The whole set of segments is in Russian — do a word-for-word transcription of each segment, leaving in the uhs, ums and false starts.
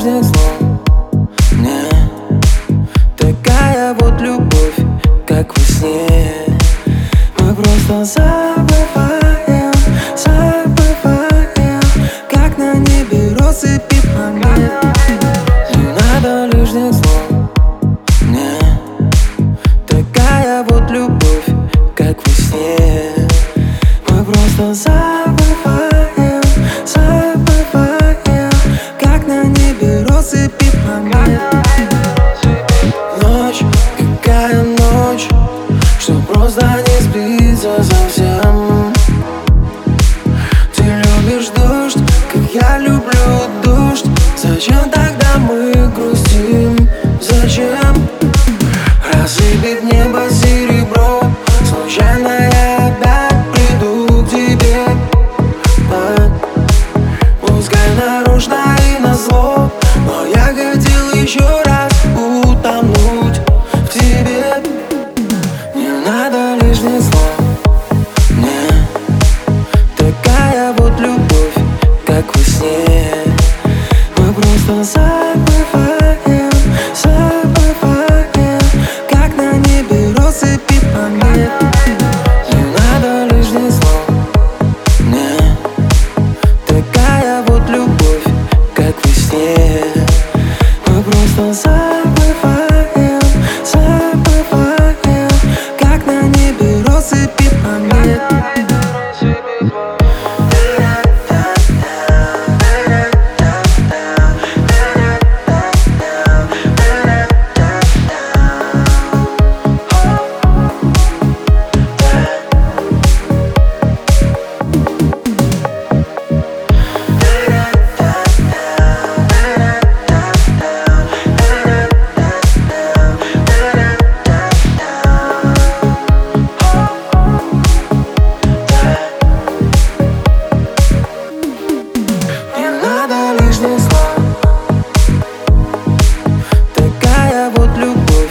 лишних слов. Не такая вот любовь, как во сне. Мы просто забываем, забываем, как на небе россыпи планет. Не надо лишних слов. Не такая вот любовь, как во сне. Мы просто забываем, забываем, как на небе россыпи планет. Ночь, какая ночь, что просто не спится совсем. Ты любишь дождь, как я люблю дождь. Зачем тогда мы грустим? Зачем рассыпет небо серебро? Случайно я опять приду к тебе, да. Пускай нарочно и назло, но я хотел еще раз утонуть в тебе. Не надо лишних слов. Не такая вот любовь, как во сне. Мы просто забываем, забываем, как на небе россыпи планет. Не надо лишних слов. Не такая вот любовь, как во сне. Мы просто забываем, забываем, как на небе россыпи планет. Лишних слов. Такая вот любовь.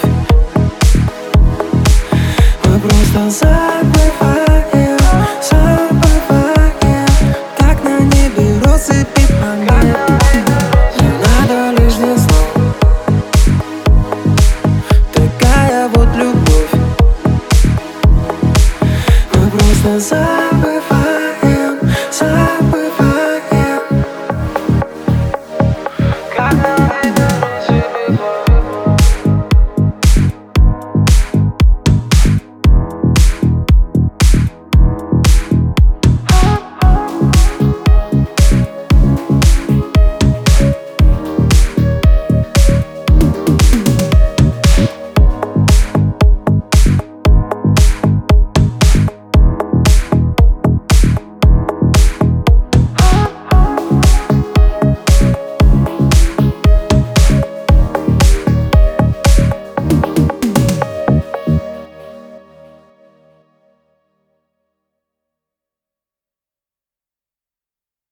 Мы просто забываем, забываем, как на небе россыпи.